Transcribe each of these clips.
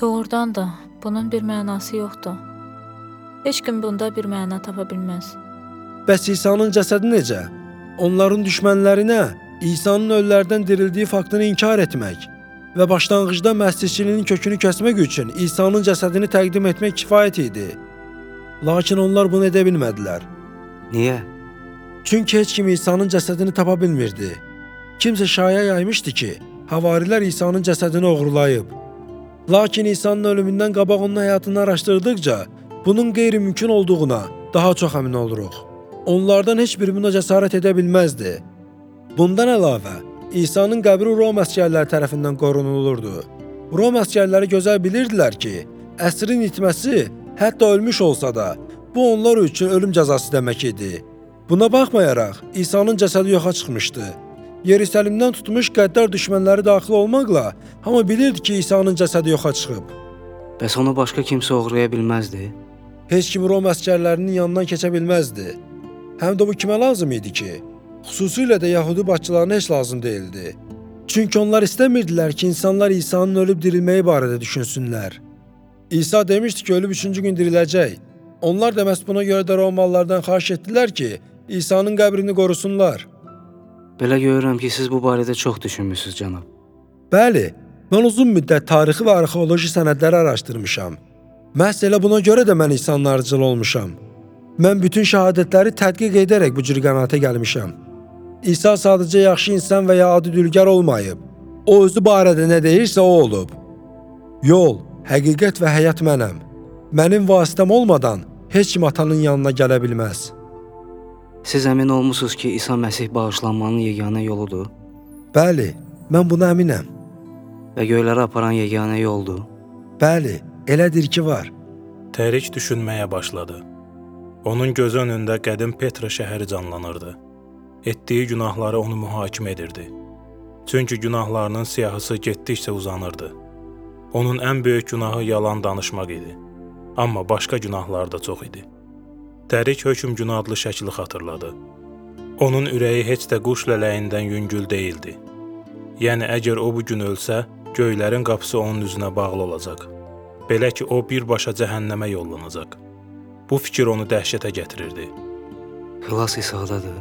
Doğrudan da bunun bir mənası yoxdur. Heç kim bunda bir məna tapa bilməz. Bəs İsa'nın cəsədi necə? Onların düşmənlərinə İsa'nın ölülərdən dirildiyi faktını inkar etmək və başlanğıcda məsihçiliyin kökünü kəsmək üçün İsa'nın cəsədini təqdim etmək kifayət idi. Lakin onlar bunu edə bilmədilər. Niyə? Çünki heç kim İsa'nın cəsədini tapa bilmirdi. Kimsə şaya yaymışdı ki, havarilər İsa'nın cəsədini oğurlayıb. Lakin İsa'nın ölümündən qabaq onun həyatını araşdırdıqca bunun qeyri-mümkün olduğuna daha çox əmin oluruq. Onlardan heç biri buna cəsarət edə bilməzdi. Bundan əlavə, İsa'nın qəbri Rom əsgərləri tərəfindən qorunulurdu. Rom əsgərləri gözəl bilirdilər ki, əsrin itməsi hətta ölmüş olsa da, bu onlar üçün ölüm cəzası demək idi. Buna baxmayaraq, İsa'nın cəsədi yoxa çıxmışdı. Yerusəlimdən tutmuş qəddar düşmənləri daxil olmaqla hamı bilirdi ki, İsa'nın cəsədi yoxa çıxıb. Bəs onu başqa kimsə oğurlaya bilməzdi? Heç kim Rom əsgərlərinin yanından keçə bilməzdi. Həm də bu kimə lazım idi ki? Xüsusilə də Yahudi başçılarına heç lazım deyildi. Çünki onlar istəmirdilər ki, insanlar İsa'nın ölüb dirilməyi barədə düşünsünlər. İsa demişdi ki, ölüb 3-cü gün diriləcək. Onlar da məhz buna görə də Romalılardan xahiş etdilər ki, İsa'nın qəbrini qorusunlar. Belə görürəm ki, siz bu barədə çox düşünmüsünüz, cənab. Bəli, mən uzun müddət tarixi və arxeoloji sənədləri araşdırmışam. Məhz elə buna görə də mən İsa'nın arıcılı olmuşam. Mən bütün şəhadətləri tədqiq edərək bu cür qənaətə gəlmişəm. İsa sadəcə yaxşı insan və ya adi dülgər olmayıb. O özü barədə nə deyirsə o olub. Yol, həqiqət və həyat mənəm. Mənim vasitəm olmadan heç kim atanın yanına gələ bilməz. Siz əmin olmusunuz ki, İsa Məsih bağışlanmanın yeganə yoludur? Bəli, mən buna əminəm. Və göylərə aparan yeganə yoldur? Bəli, elədir ki, var. Tərik düşünməyə başladı. Onun gözü önündə qədim Petra şəhəri canlanırdı. Etdiyi günahları onu mühakimə edirdi. Çünki günahlarının siyahısı getdikcə uzanırdı. Onun ən böyük günahı yalan danışmaq idi. Amma başqa günahlar da çox idi. Tərik hökm günü adlı şəkli xatırladı. Onun ürəyi heç də quş lələyindən yüngül deyildi. Yəni, əgər o bu gün ölsə, göylərin qapısı onun üzünə bağlı olacaq. Belə ki, o birbaşa cəhənnəmə yollanacaq. Bu fikir onu dəhşətə gətirirdi. Xilas İsa'dadır.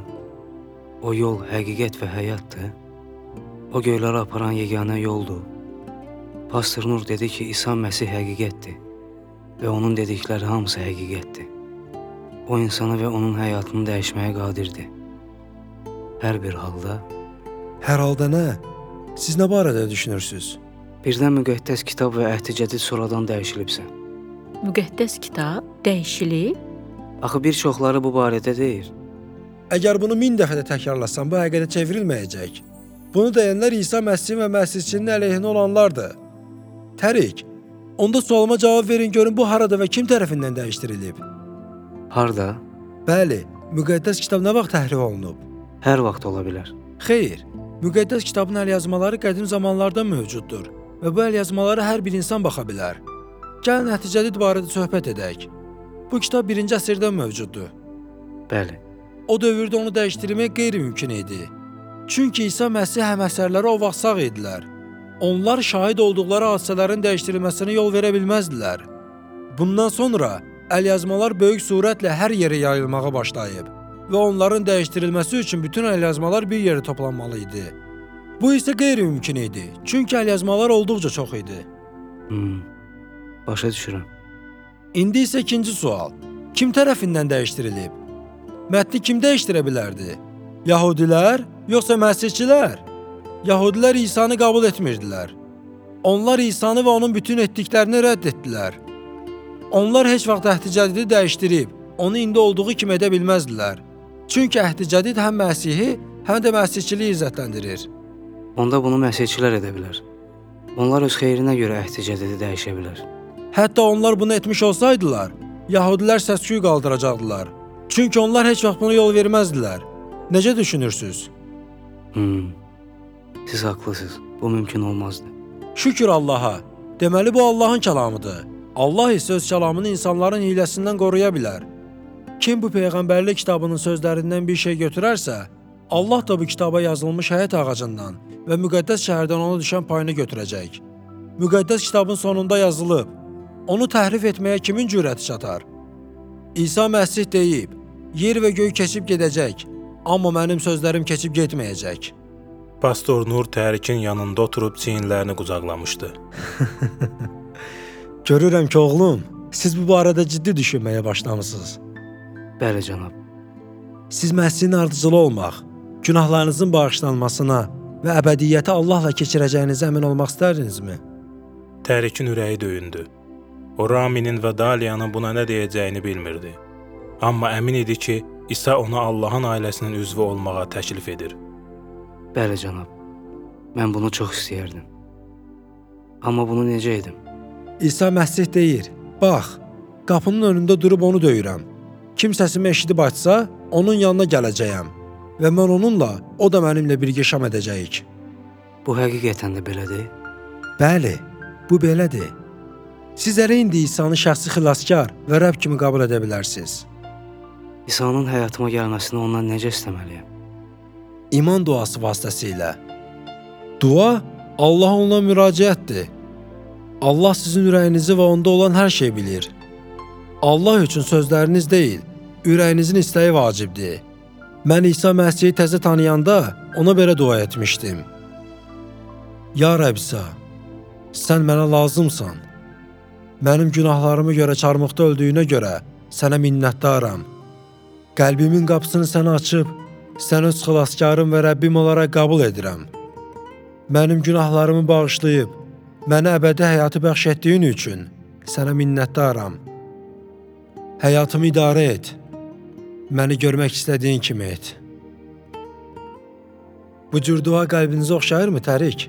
O yol, həqiqət və həyatdır. O göylərə aparan yeganə yoldur. Pastor Nur dedi ki, İsa Məsih həqiqətdir və onun dedikləri hamısı həqiqətdir. O insanı və onun həyatını dəyişməyə qadirdir. Hər bir halda. Hər halda nə? Siz nə barədə düşünürsünüz? Birdən müqəddəs kitab və əhd-i cədid sonradan dəyişilibsə. Müqəddəs kitab dəyişilib? Axı bir çoxları bu barədə deyir. Əgər bunu 1000 dəfə də təkrarlasam, bu həqiqətə çevrilməyəcək. Bunu deyənlər İsa Məsihin və Məsihçinin əleyhinə olanlardır. Tərik, onda sualıma cavab verin, görün bu harada və kim tərəfindən dəyişdirilib? Harda? Bəli, müqəddəs kitab nə vaxt təhrif olunub? Hər vaxt ola bilər. Xeyr, müqəddəs kitabın əlyazmaları qədim zamanlardan mövcuddur və bu əlyazmalara hər bir insan baxa bilər. Gəlin əhd-i barədə söhbət edək. Bu kitab 1-ci əsrdən mövcuddur. Bəli. O dövrdə onu dəyişdirmək qeyri-mümkün idi. Çünki İsa Məsih həm əsərləri o vaxt sağ idilər. Onlar şahid olduqları hadisələrin dəyişdirilməsinə yol verə bilməzdilər. Bundan sonra əlyazmalar böyük surətlə hər yerə yayılmağa başlayıb və onların dəyişdirilməsi üçün bütün əlyazmalar bir yerə toplanmalı idi. Bu isə qeyri-mümkün idi, çünki əlyazmalar olduqca çox idi. Başa düşürəm. İndi isə ikinci sual. Kim tərəfindən dəyişdirilib? Mətni kim dəyişdirə bilərdi? Yahudilər, yoxsa Məsihçilər? Yahudilər İsa'nı qəbul etmirdilər. Onlar İsa'nı və onun bütün etdiklərini rədd etdilər. Onlar heç vaxt əhd-i dəyişdirib, onu indi olduğu kimi edə bilməzdilər. Çünki əhd-i həm Məsihi, həm də Məsihçiliyi izzətləndirir. Onda bunu Məsihçilər edə bilər. Onlar öz xeyrinə görə əhd-i dəyişə bilər. Hətta onlar bunu etmiş olsaydılar, Yahudilər səs-küy qaldıracaqdılar. Çünki onlar heç vaxt buna yol verməzdilər. Necə düşünürsünüz? Siz haqlısınız. Bu mümkün olmazdı. Şükür Allaha. Deməli bu Allahın kəlamıdır. Allah isə öz kəlamını insanların hiləsindən qoruya bilər. Kim bu Peyğəmbərlik kitabının sözlərindən bir şey götürərsə, Allah da bu kitaba yazılmış həyat ağacından və müqəddəs şəhərdən ona düşən payını götürəcək. Müqəddəs kitabın sonunda yazılıb. Onu təhrif etməyə kimin cürəti çatar? İsa Məsih deyib, yer və göy keçib gedəcək, amma mənim sözlərim keçib getməyəcək. Pastor Nur tərikin yanında oturub çiyinlərini qucaqlamışdı. Görürəm ki, oğlum, siz bu barədə ciddi düşünməyə başlamısınız. Bəli, cənab. Siz Məsihin ardıcılı olmaq, günahlarınızın bağışlanmasına və əbədiyyəti Allahla keçirəcəyinizə əmin olmaq istərdinizmi? Tərikin ürəyi döyündü. O Raminin və Daliyanın buna nə deyəcəyini bilmirdi. Amma əmin idi ki, İsa ona Allahın ailəsinin üzvü olmağa təklif edir. Bəli, cənab. Mən bunu çox istəyərdim. Amma bunu necə edim? İsa Məsih deyir, bax, qapının önündə durub onu döyürəm. Kim səsimi eşidib açsa, onun yanına gələcəyəm və mən onunla, o da mənimlə birgə şam edəcəyik. Bu həqiqətən də belədir? Bəli, bu belədir. Siz elə indi İsanı şəxsi xilaskar və Rəbb kimi qəbul edə bilərsiniz. İsa'nın həyatıma gəlməsini ondan necə istəməliyəm? İman duası vasitəsilə. Dua Allaha olan müraciətdir. Allah sizin ürəyinizi və onda olan hər şeyi bilir. Allah üçün sözləriniz deyil, ürəyinizin istəyi vacibdir. Mən İsa Məsihi təzə tanıyanda ona belə dua etmişdim. Ya Rəbb İsa, sən mənə lazımsan. Mənim günahlarımı görə çarmıqda öldüyünə görə sənə minnətdaram. Qəlbimin qapısını sənə açıb, sən öz xilaskarım və Rəbbim olaraq qəbul edirəm. Mənim günahlarımı bağışlayıb, mənə əbədi həyatı bəxş etdiyin üçün sənə minnətdaram. Həyatımı idarə et. Məni görmək istədiyin kimi et. Bu cür dua qəlbinizə oxşayırmı, Tərik?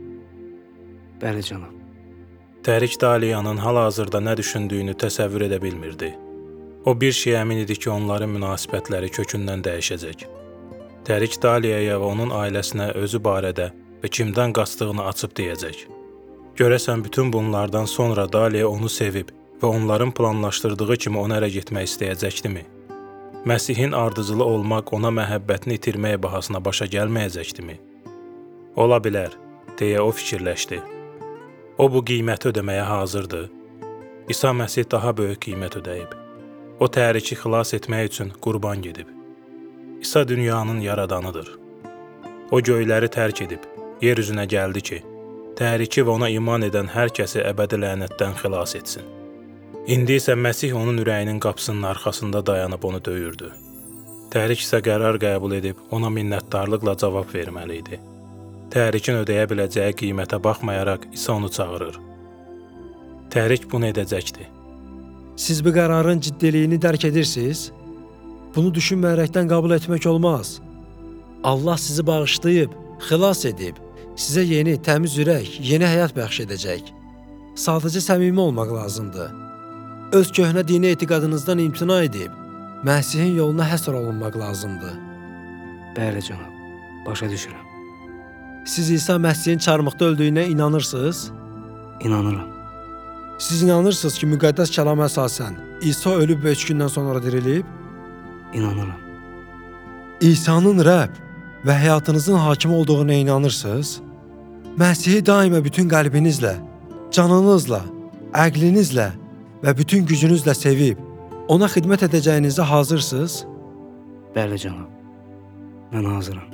Bəli, cənab. Tərik Daliyanın hal-hazırda nə düşündüyünü təsəvvür edə bilmirdi. O bir şey əmin idi ki, onların münasibətləri kökündən dəyişəcək. Tərik Daliyaya və onun ailəsinə özü barədə və kimdən qaçdığını açıb deyəcək. Görəsən bütün bunlardan sonra Daliya onu sevib və onların planlaşdırdığı kimi ona ərə getmək istəyəcəkdimi? Məsihin ardıcılı olmaq ona məhəbbətini itirmək bahasına başa gəlməyəcəkdimi? Ola bilər, deyə o fikirləşdi. O bu qiyməti ödəməyə hazırdır. İsa Məsih daha böyük qiymət ödəyib. O təriki xilas etmək üçün qurban gedib. İsa dünyanın yaradanıdır. O göyləri tərk edib, yer üzünə gəldi ki, təriki və ona iman edən hər kəsi əbədi lənətdən xilas etsin. İndi isə Məsih onun ürəyinin qapısının arxasında dayanıb onu döyürdü. Tərik isə qərar qəbul edib ona minnətdarlıqla cavab verməli idi. Tərikin ödəyə biləcəyi qiymətə baxmayaraq İsa onu çağırır. Tərik bunu edəcəkdi. Siz bu qərarın ciddiliyini dərk edirsiniz? Bunu düşünməyərəkdən qəbul etmək olmaz. Allah sizi bağışlayıb, xilas edib, sizə yeni, təmiz ürək, yeni həyat bəxş edəcək. Sadəcə səmimi olmaq lazımdır. Öz köhnə dini etiqadınızdan imtina edib, Məsihin yoluna həsr olunmaq lazımdır. Bəli, cənab. Başa düşürəm. Siz İsa Məsihin çarmıqda öldüyünə inanırsınız? İnanıram. Siz inanırsınız ki, müqəddəs kəlama əsasən İsa ölüb və 3 gündən sonra dirilib? İnanıram. İsa'nın Rəbb və həyatınızın hakim olduğuna inanırsınız? Məsihi daima bütün qəlbinizlə, canınızla, əqlinizlə və bütün gücünüzlə sevib, ona xidmət edəcəyinizə hazırsınız? Bəli, cənab. Mən hazıram.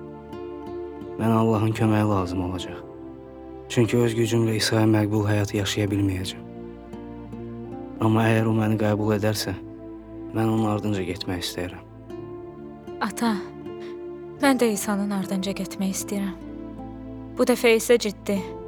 Mənə Allahın köməyi lazım olacaq. Çünki öz gücümlə İsa'ya məqbul həyat yaşaya bilməyəcəm. Amma əgər o məni qəbul edərsə, mən onun ardınca getmək istəyirəm. Ata, mən də İsa'nın ardınca getmək istəyirəm. Bu dəfə isə ciddi.